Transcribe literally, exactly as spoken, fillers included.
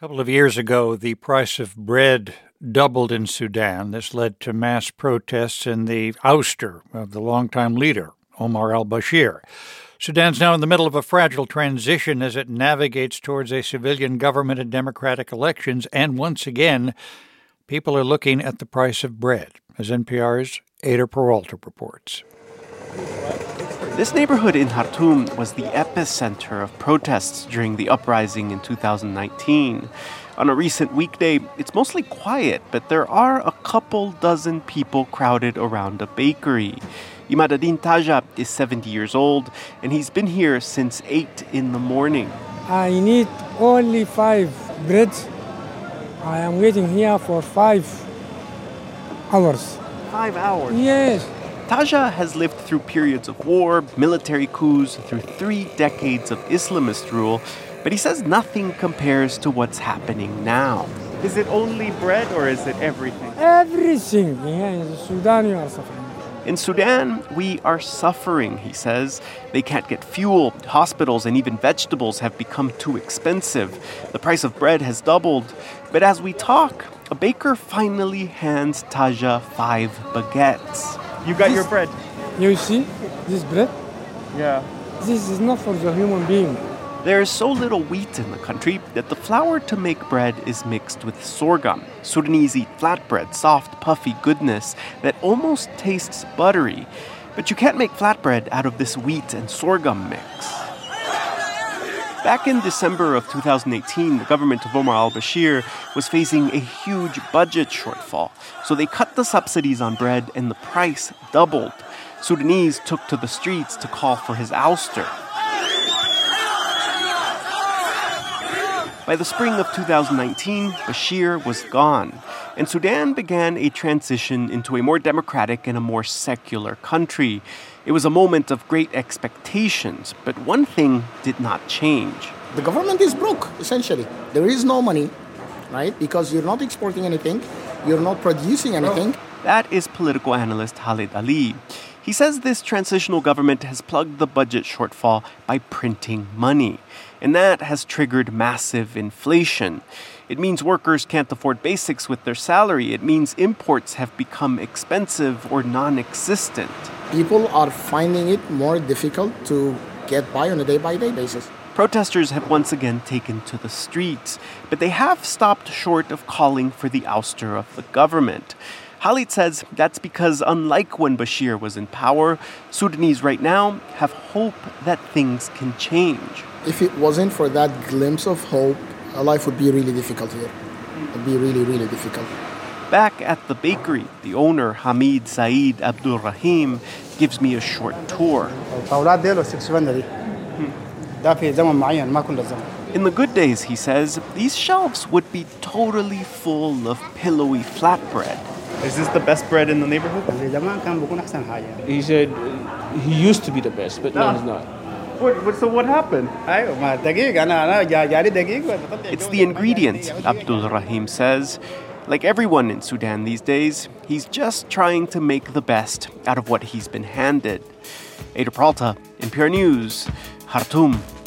A couple of years ago, the price of bread doubled in Sudan. This led to mass protests and the ouster of the longtime leader, Omar al-Bashir. Sudan's now in the middle of a fragile transition as it navigates towards a civilian government and democratic elections. And once again, people are looking at the price of bread, as N P R's Ada Peralta reports. This neighborhood in Khartoum was the epicenter of protests during the uprising in two thousand nineteen. On a recent weekday, it's mostly quiet, but there are a couple dozen people crowded around a bakery. Imadadin Taja is seventy years old, and he's been here since eight in the morning. I need only five breads. I am waiting here for five hours. Five hours? Yes. Taja has lived through periods of war, military coups, through three decades of Islamist rule, but he says nothing compares to what's happening now. Is it only bread or is it everything? Everything. Yeah, in Sudan you are suffering. In Sudan, we are suffering, he says. They can't get fuel, hospitals, and even vegetables have become too expensive. The price of bread has doubled. But as we talk, a baker finally hands Taja five baguettes. You got This- your bread? You see this bread? Yeah. This is not for the human being. There is so little wheat in the country that the flour to make bread is mixed with sorghum. Sudanese eat flatbread, soft, puffy goodness that almost tastes buttery. But you can't make flatbread out of this wheat and sorghum mix. Back in December of two thousand eighteen, the government of Omar al-Bashir was facing a huge budget shortfall. So they cut the subsidies on bread and the price doubled. Sudanese took to the streets to call for his ouster. By the spring of two thousand nineteen, Bashir was gone, and Sudan began a transition into a more democratic and a more secular country. It was a moment of great expectations, but one thing did not change. The government is broke, essentially. There is no money, right? Because you're not exporting anything, you're not producing anything. That is political analyst Khalid Ali. He says this transitional government has plugged the budget shortfall by printing money, and that has triggered massive inflation. It means workers can't afford basics with their salary. It means imports have become expensive or non-existent. People are finding it more difficult to get by on a day-by-day basis. Protesters have once again taken to the streets, but they have stopped short of calling for the ouster of the government. Khalid says that's because, unlike when Bashir was in power, Sudanese right now have hope that things can change. If it wasn't for that glimpse of hope, life would be really difficult here. It would be really, really difficult. Back at the bakery, the owner, Hamid Saeed Abdul Rahim, gives me a short tour. In the good days, he says, these shelves would be totally full of pillowy flatbread. Is this the best bread in the neighborhood? He said he used to be the best, but now he's not. What, what, so what happened? It's the ingredients, Abdul Rahim says. Like everyone in Sudan these days, he's just trying to make the best out of what he's been handed. Ada Peralta, N P R News, Khartoum.